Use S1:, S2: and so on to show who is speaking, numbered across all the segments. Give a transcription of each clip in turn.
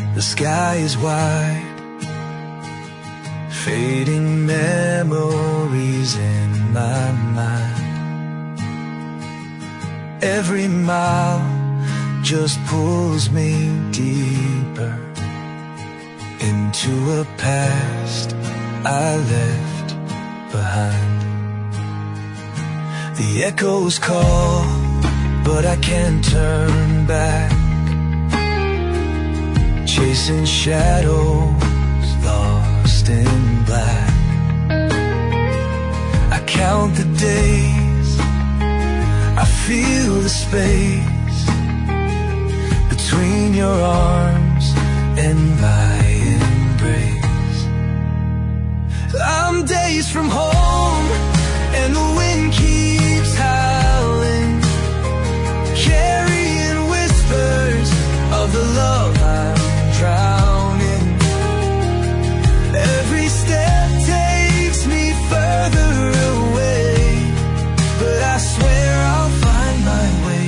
S1: The sky is wide, fading memories in my mind. Every mile just pulls me deeper into a past I left behind. The echoes call, but I can't turn back, chasing shadows lost in black. I count the days, I feel the space between your arms and my embrace. I'm days from home and the wind keeps howling, carrying whispers of the love I'm drowning. Every step takes me further away, but I swear I'll find my way.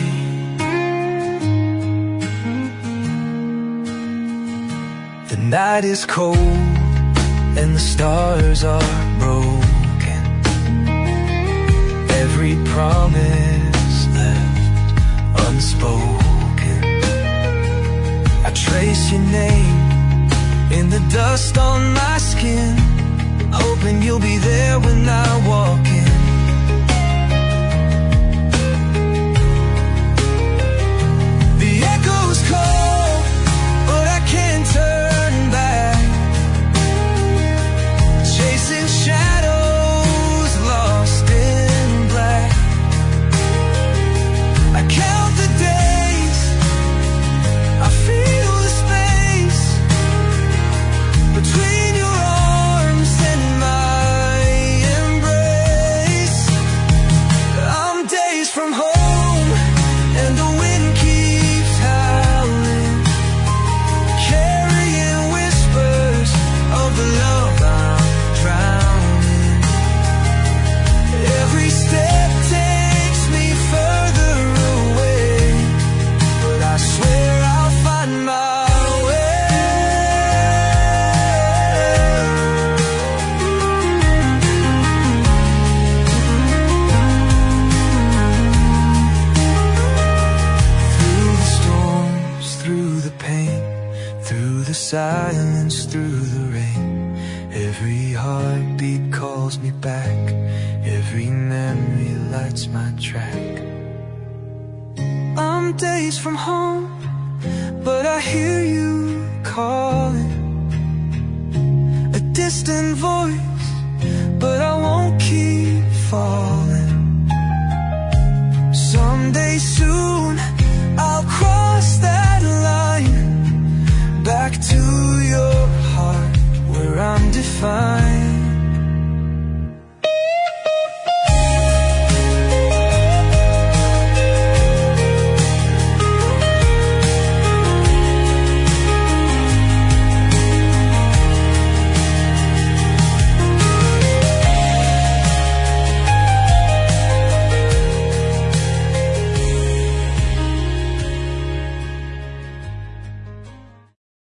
S1: The night is cold and the stars are broken. Every promise left unspoken. I trace your name in the dust on my skin, hoping you'll be there when I walk in. The echoes call, but I can't turn back, chasing shadows lost in black. I count the days, I feel the space between your arms and my embrace. I'm days from home and the wind keeps howling, carrying whispers of the love I'm drowning. Every step takes me further away, but I swear I'll find my way. Through the storms, through the pain, through the silence, through the rain, every heartbeat calls me back, every memory lights my track. I'm days from home, but I hear you calling, a distant voice, but I won't keep falling. Someday soon I'll cross that line, back to your heart where I'm defined.